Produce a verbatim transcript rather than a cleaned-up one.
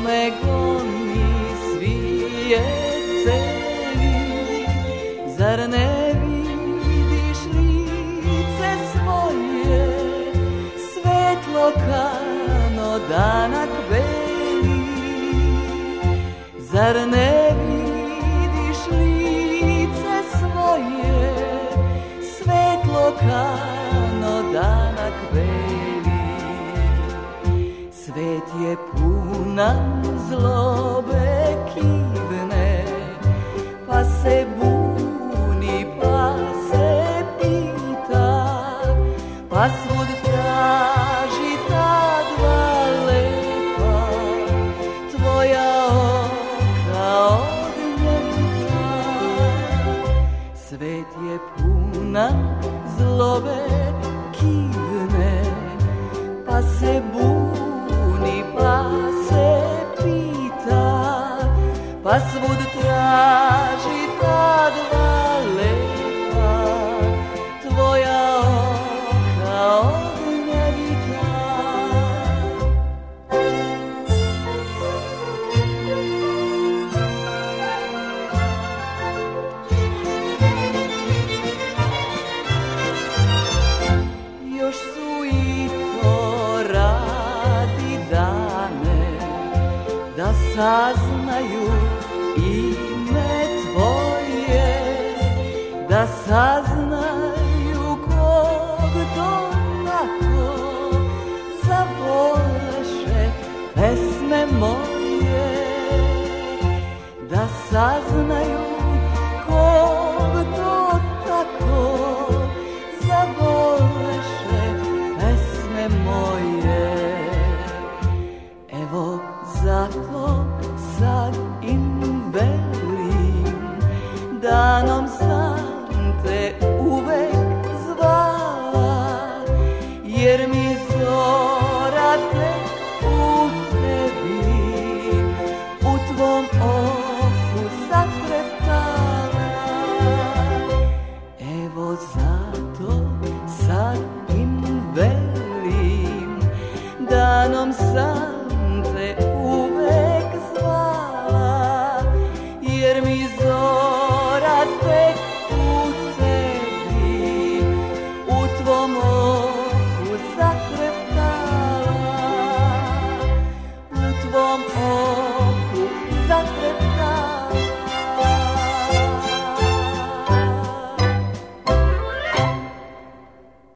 me goni svijet cevi, zar ne vidiš lice svoje, svetlo kano danak beli, zar ne vidiš lice svoje, svetlo kano danak beli. Svet je puna zlobe kivne, pa se buni, pa se pita, pa svud traži ta dva lepa, tvoja oka od njega. Svet je puna zlobe kivne, pa se buni, pa se pita, pa svud traži ta dva lepa, tvoja oka od njega. Još su i to radi dane, da saznaju ime tvoje, da saznaju kog to tako zavoleše pesme moje, da saznaju kog to tako zavoleše pesme moje. Evo zato sad im velim, danom sam te uvek zvala, jer mi zora tek u tebi, u tvom oku zatreptala. Evo zato sad im velim, danom sam te uvek zvala, jer mi zora tek u tebi, u tvom oku zatreptala, u tvom